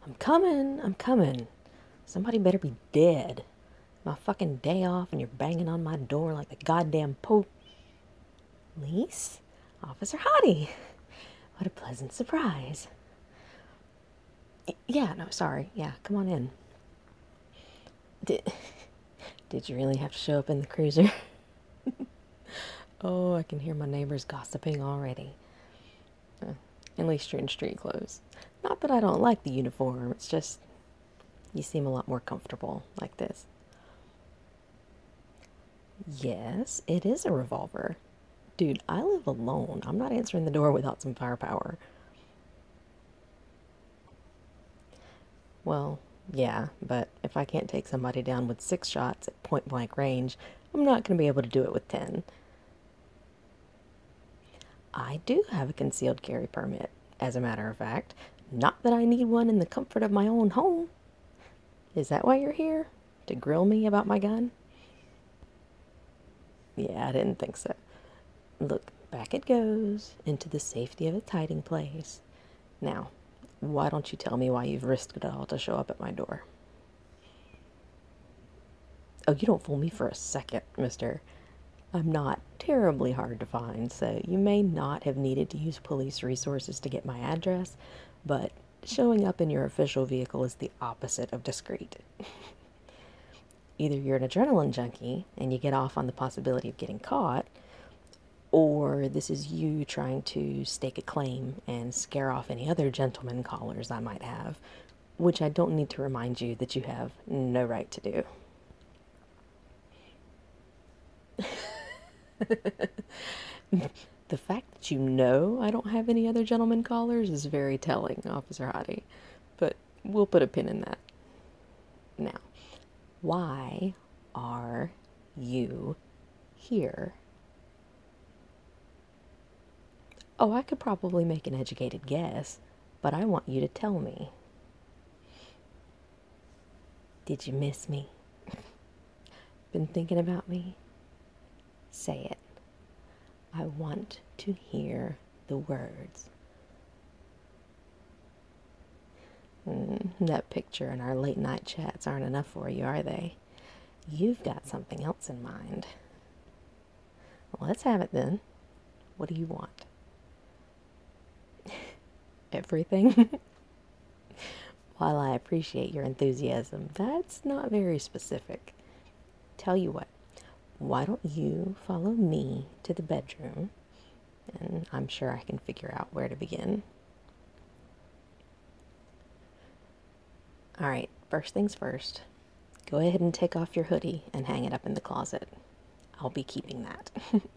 I'm coming, I'm coming. Somebody better be dead. My fucking day off and you're banging on my door like the goddamn police? Officer Hottie. What a pleasant surprise. Yeah, no, sorry. Yeah, come on in. Did, did you really have to show up in the cruiser? Oh, I can hear my neighbors gossiping already. At least you're in street clothes. Not that I don't like the uniform, it's just you seem a lot more comfortable like this. Yes, it is a revolver. Dude, I live alone. I'm not answering the door without some firepower. Well, yeah, but if I can't take somebody down with 6 shots at point blank range, I'm not going to be able to do it with 10. I do have a concealed carry permit, as a matter of fact. Not that I need one in the comfort of my own home. Is that why you're here? To grill me about my gun? Yeah, I didn't think so. Look, back it goes into the safety of its hiding place. Now, why don't you tell me why you've risked it all to show up at my door? Oh, you don't fool me for a second, mister. I'm not terribly hard to find, so you may not have needed to use police resources to get my address, but showing up in your official vehicle is the opposite of discreet. Either you're an adrenaline junkie and you get off on the possibility of getting caught, or this is you trying to stake a claim and scare off any other gentleman callers I might have, which I don't need to remind you that you have no right to do. The fact that you know I don't have any other gentleman callers is very telling, Officer Hottie. But we'll put a pin in that. Now, why are you here? Oh, I could probably make an educated guess, but I want you to tell me. Did you miss me? Been thinking about me? Say it. I want to hear the words. That picture and our late night chats aren't enough for you, are they? You've got something else in mind. Well, let's have it then. What do you want? Everything? While I appreciate your enthusiasm, that's not very specific. Tell you what, why don't you follow me to the bedroom? And I'm sure I can figure out where to begin. All right, first things first. Go ahead and take off your hoodie and hang it up in the closet. I'll be keeping that.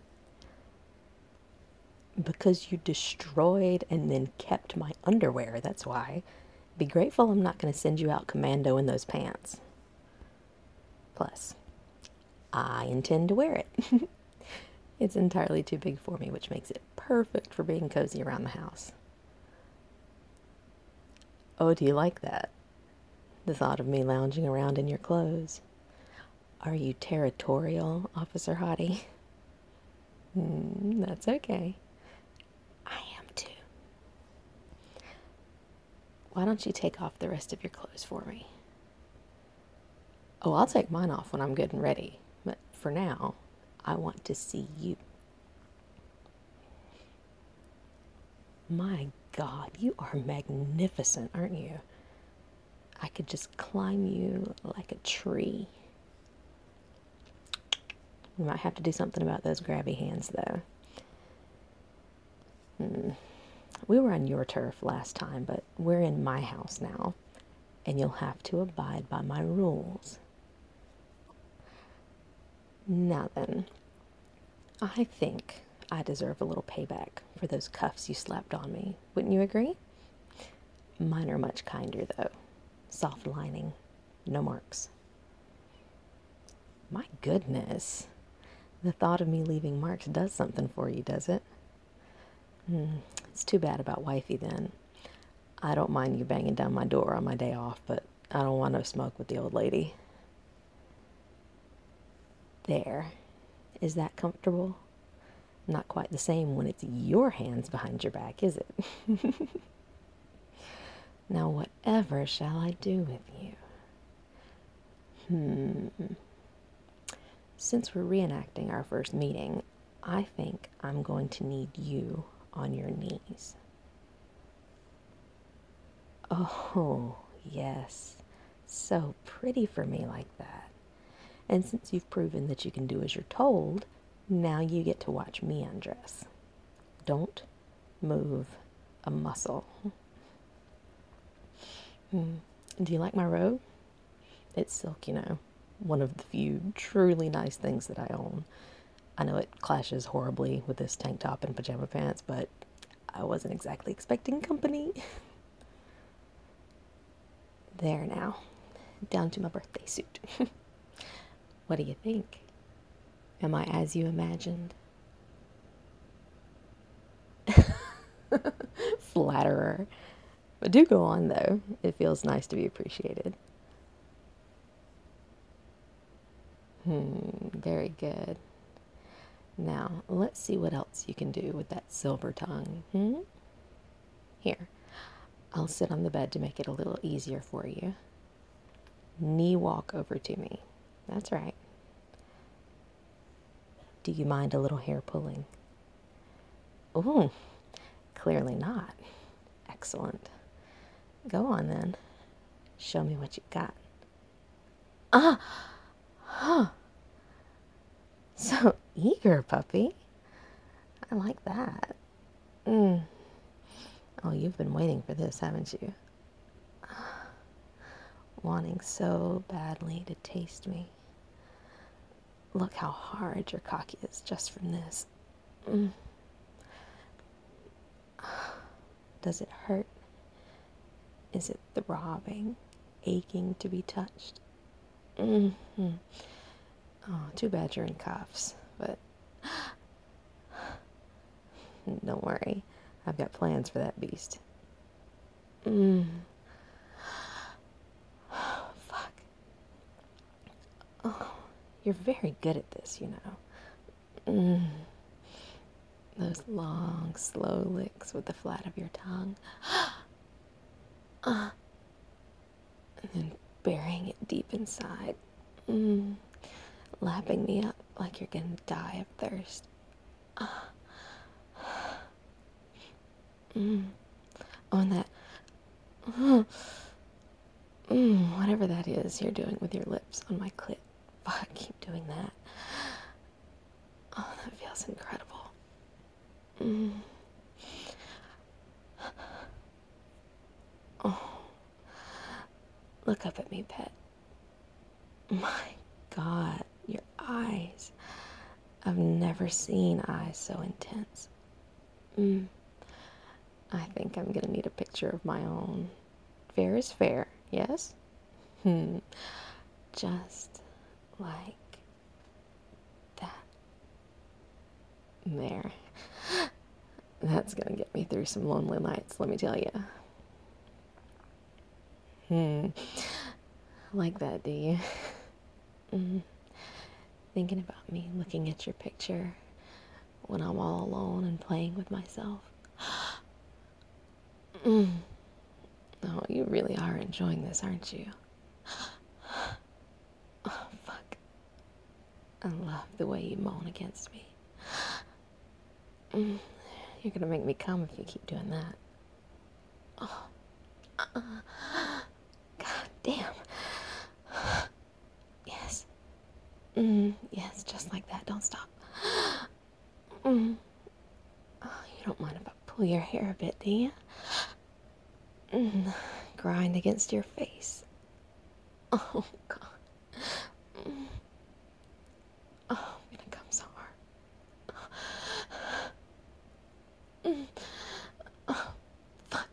Because you destroyed and then kept my underwear, that's why. Be grateful I'm not going to send you out commando in those pants. Plus, I intend to wear it. It's entirely too big for me, which makes it perfect for being cozy around the house. Oh, do you like that? The thought of me lounging around in your clothes. Are you territorial, Officer Hottie? That's okay. I am too. Why don't you take off the rest of your clothes for me? Oh, I'll take mine off when I'm good and ready. But for now, I want to see you. My God, you are magnificent, aren't you? I could just climb you like a tree. We might have to do something about those grabby hands, though. We were on your turf last time, but we're in my house now, and you'll have to abide by my rules. Now then, I think I deserve a little payback for those cuffs you slapped on me. Wouldn't you agree? Mine are much kinder, though. Soft lining, no marks. My goodness. The thought of me leaving marks does something for you, does it? It's too bad about wifey then. I don't mind you banging down my door on my day off, but I don't want no smoke with the old lady. There. Is that comfortable? Not quite the same when it's your hands behind your back, is it? Now, whatever shall I do with you? Since we're reenacting our first meeting, I think I'm going to need you on your knees. Oh, yes. So pretty for me like that. And since you've proven that you can do as you're told, now you get to watch me undress. Don't move a muscle. Do you like my robe? It's silk, you know. One of the few truly nice things that I own. I know it clashes horribly with this tank top and pajama pants, but I wasn't exactly expecting company. There now, down to my birthday suit. What do you think? Am I as you imagined? Flatterer. But do go on, though. It feels nice to be appreciated. Very good. Now, let's see what else you can do with that silver tongue. Here, I'll sit on the bed to make it a little easier for you. Knee walk over to me. That's right. Do you mind a little hair pulling? Ooh, clearly not. Excellent. Go on then. Show me what you got. So eager, puppy. I like that. Oh, you've been waiting for this, haven't you? Wanting so badly to taste me. Look how hard your cock is just from this. Does it hurt? Is it throbbing, aching to be touched? Oh, too bad you're in cuffs, but don't worry. I've got plans for that beast. Fuck. Oh, you're very good at this, you know. Those long, slow licks with the flat of your tongue. And then burying it deep inside. Lapping me up like you're gonna die of thirst. Oh, and that... whatever that is you're doing with your lips on my clit. Fuck, keep doing that. Oh, that feels incredible. Oh, look up at me, pet. My God, your eyes. I've never seen eyes so intense. I think I'm gonna need a picture of my own. Fair is fair, yes? Just like that. There. That's gonna get me through some lonely nights, let me tell you. Like that, do you? Thinking about me looking at your picture when I'm all alone and playing with myself. Oh, you really are enjoying this, aren't you? Oh, fuck. I love the way you moan against me. You're gonna make me come if you keep doing that. Oh. God damn. Yes. Yes, just like that. Don't stop. Oh, you don't mind if I pull your hair a bit, do you? Grind against your face. Oh, God. Oh, I'm gonna come so hard. Oh, fuck.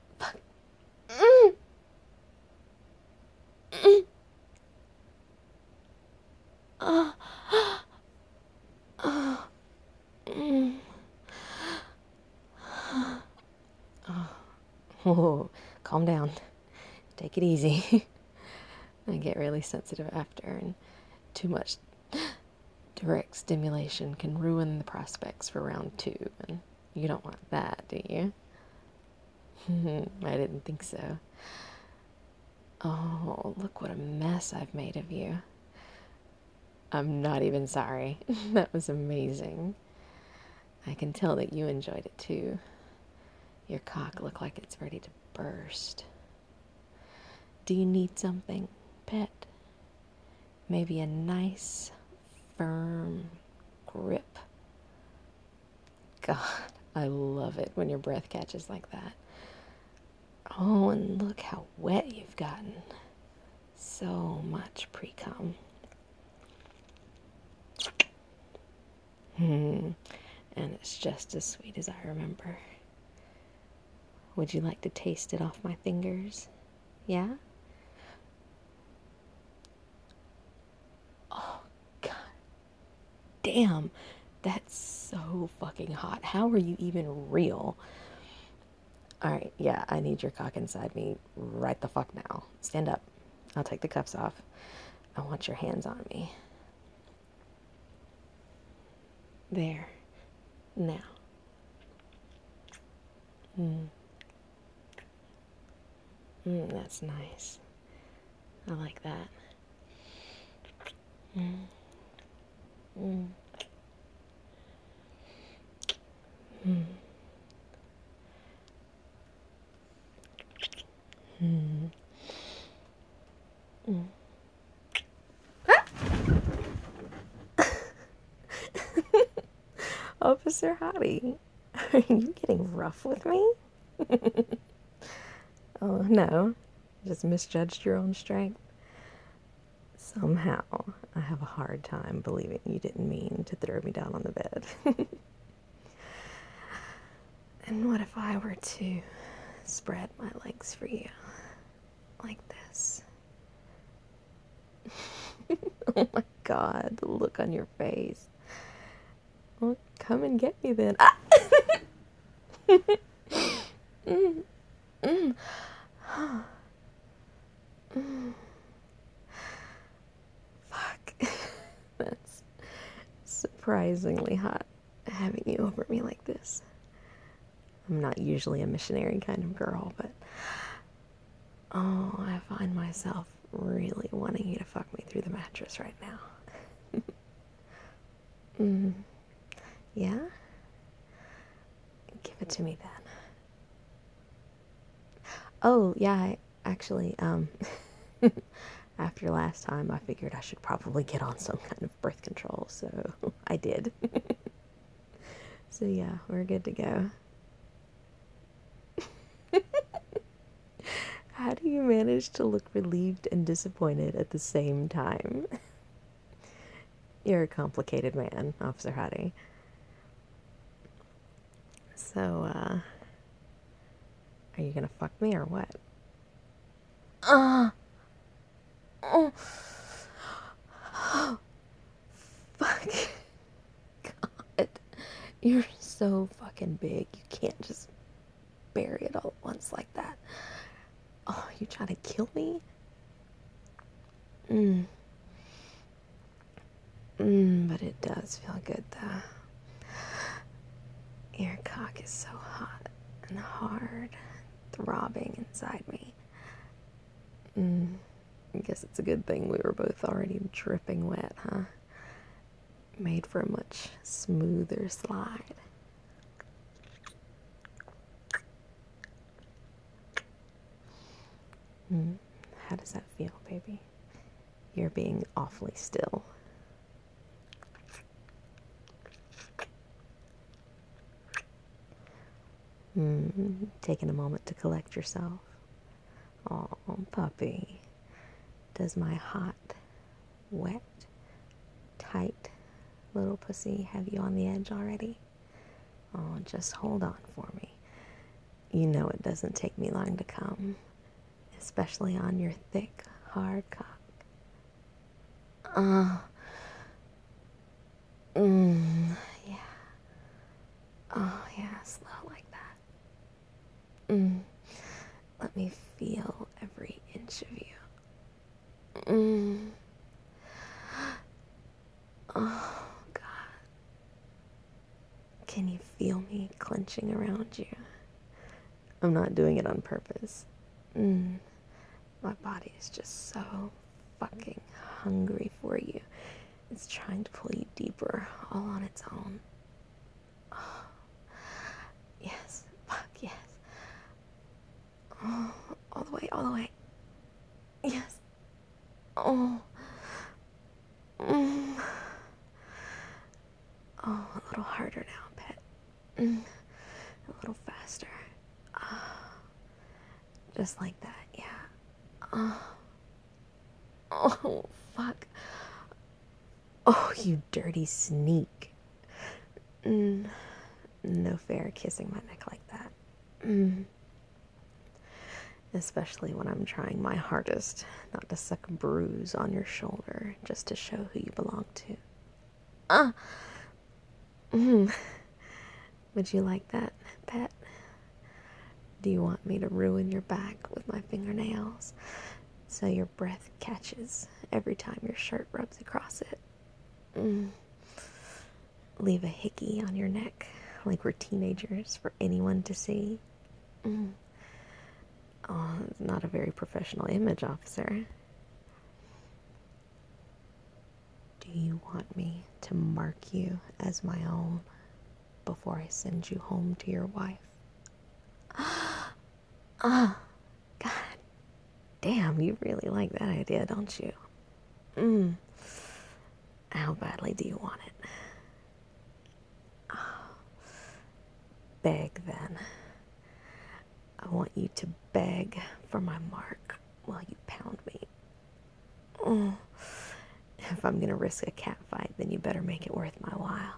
Oh, calm down. Take it easy. I get really sensitive after, and too much direct stimulation can ruin the prospects for round 2, and you don't want that, do you? I didn't think so. Oh, look what a mess I've made of you. I'm not even sorry. That was amazing. I can tell that you enjoyed it too. Your cock looked like it's ready to burst. Do you need something, pet? Maybe a nice, firm grip. God, I love it when your breath catches like that. Oh, and look how wet you've gotten. So much pre-cum. And it's just as sweet as I remember. Would you like to taste it off my fingers? Yeah? Oh, God damn. That's so fucking hot. How are you even real? Alright, yeah, I need your cock inside me right the fuck now. Stand up. I'll take the cuffs off. I want your hands on me. There. Now. That's nice. I like that. Officer Hottie, are you getting rough with me? Oh, no. Just misjudged your own strength. Somehow, I have a hard time believing you didn't mean to throw me down on the bed. And what if I were to spread my legs for you? Like this. Oh my God, the look on your face. Well, come and get me then. Ah! Fuck. That's surprisingly hot, having you over me like this. I'm not usually a missionary kind of girl, but oh, I find myself really wanting you to fuck me through the mattress right now. Yeah? Give it to me then. Oh, yeah, after last time, I figured I should probably get on some kind of birth control, so I did. So yeah, we're good to go. How do you manage to look relieved and disappointed at the same time? You're a complicated man, Officer Hottie. So, are you gonna fuck me or what? Oh, fuck. God. You're so fucking big. You can't just bury it all at once like that. Oh, you trying to kill me? But it does feel good though. Your cock is so hot and hard, throbbing inside me. I guess it's a good thing we were both already dripping wet, huh? Made for a much smoother slide. How does that feel, baby? You're being awfully still. Taking a moment to collect yourself. Oh, puppy. Does my hot, wet, tight little pussy have you on the edge already? Oh, just hold on for me. You know it doesn't take me long to come, especially on your thick, hard cock. Yeah. Oh, yeah, slow like that. Let me feel every inch of you. Oh, God. Can you feel me clenching around you? I'm not doing it on purpose. Mm. My body is just so fucking hungry for you. It's trying to pull you deeper all on its own. Oh, yes, fuck yes. Oh, all the way, all the way. Yes. Oh. Mm. Oh, a little harder now, pet. Mm. A little faster. Just like that, yeah. Oh, fuck. Oh, you dirty sneak. No fair kissing my neck like that. Especially when I'm trying my hardest not to suck a bruise on your shoulder just to show who you belong to. Would you like that, pet? Do you want me to ruin your back with my fingernails so your breath catches every time your shirt rubs across it? Leave a hickey on your neck like we're teenagers for anyone to see? Oh, it's not a very professional image, officer. Do you want me to mark you as my own before I send you home to your wife? God damn, you really like that idea, don't you? How badly do you want it? Beg, then. I want you to beg for my mark while you pound me. If I'm gonna risk a cat fight, then you better make it worth my while.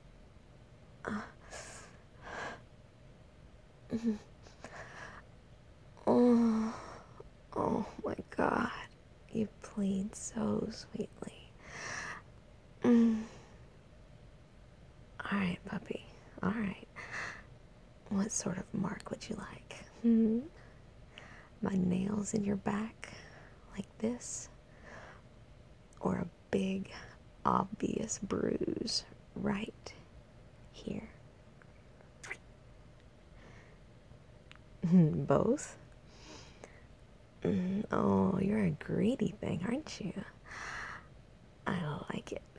Oh my God. You plead so sweetly. Alright, puppy. Alright. What sort of mark would you like? My nails in your back, like this? Or a big, obvious bruise right here? Both? Oh, you're a greedy thing, aren't you? I like it.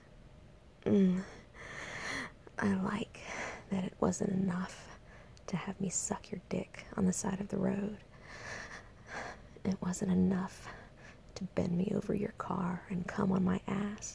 I like that it wasn't enough to have me suck your dick on the side of the road. It wasn't enough to bend me over your car and come on my ass.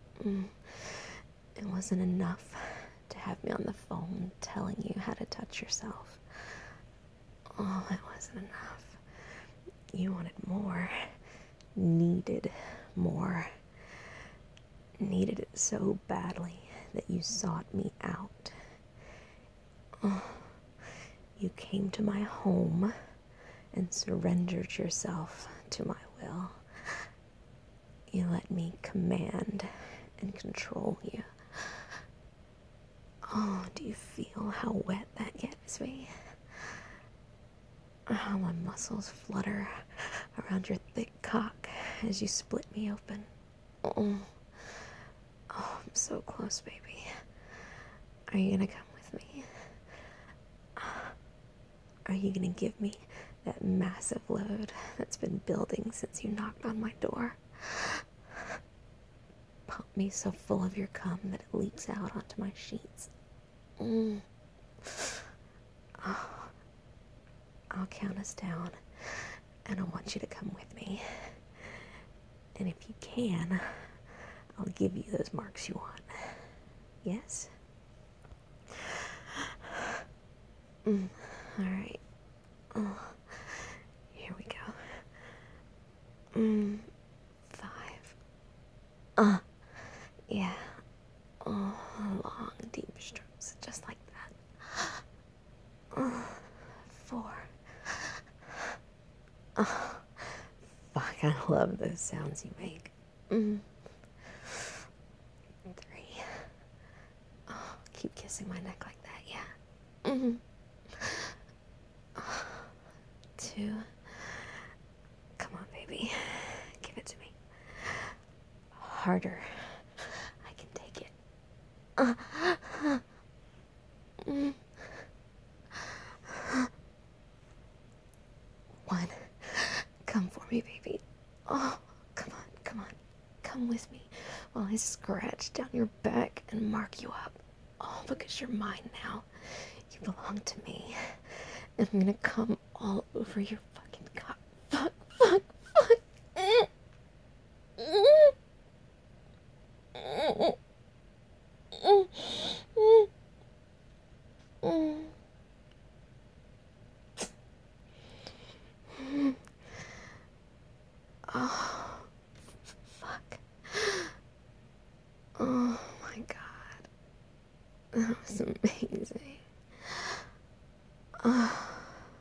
It wasn't enough to have me on the phone telling you how to touch yourself. Oh, it wasn't enough. You wanted more. Needed more. Needed it so badly that you sought me out. You came to my home and surrendered yourself to my will. You let me command and control you. Oh, do you feel how wet that gets me? How my muscles flutter around your thick cock as you split me open. Oh, I'm so close, baby. Are you gonna come with me? Are you gonna give me that massive load that's been building since you knocked on my door? Pump me so full of your cum that it leaks out onto my sheets. Oh, I'll count us down, and I want you to come with me. And if you can, I'll give you those marks you want. Yes? Alright. Oh, here we go. 5. Yeah. Oh, long, deep strokes, just like that. 4. Oh, fuck, I love those sounds you make. 3. Oh, keep kissing my neck like that, yeah. 2. Come on, baby. Give it to me. Harder. I can take it. Come for me, baby. Oh, come on, come on. Come with me while I scratch down your back and mark you up. All because you're mine now. You belong to me. And I'm gonna come all over your fucking cock. Fuck, fuck, fuck. Oh, fuck. Oh my god. That was amazing. Oh.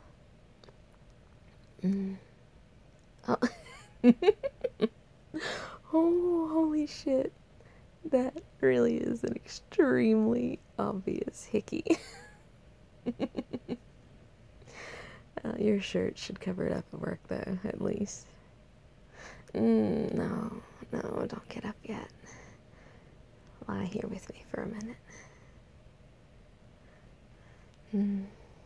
Oh. Oh, holy shit. That really is an extremely obvious hickey. Your shirt should cover it up at work, though, at least. No, don't get up yet. Lie here with me for a minute.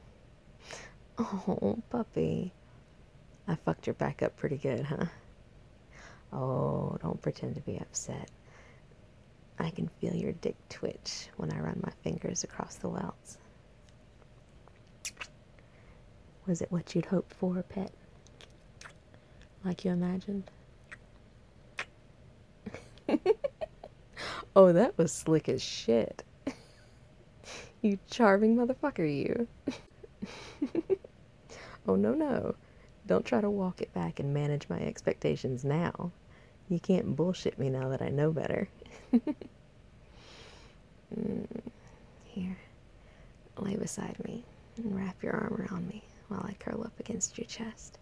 Oh, puppy. I fucked your back up pretty good, huh? Oh, don't pretend to be upset. I can feel your dick twitch when I run my fingers across the welts. Was it what you'd hoped for, pet? Like you imagined? Oh, that was slick as shit. You charming motherfucker, you. Oh, no. Don't try to walk it back and manage my expectations now. You can't bullshit me now that I know better. Here, lay beside me and wrap your arm around me while I curl up against your chest.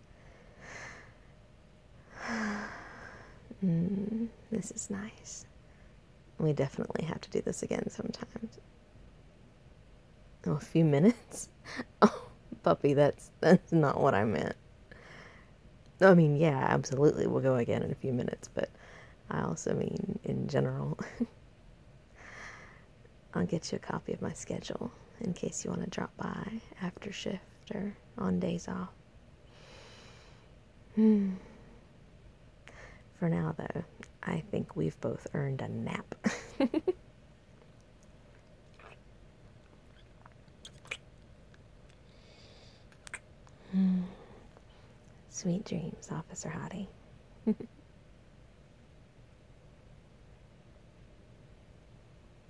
This is nice. We definitely have to do this again sometimes. Oh, a few minutes? Oh, puppy, that's not what I meant. I mean, yeah, absolutely, we'll go again in a few minutes, but I also mean in general. I'll get you a copy of my schedule in case you want to drop by after shift or on days off. For now, though, I think we've both earned a nap. Sweet dreams, Officer Hottie.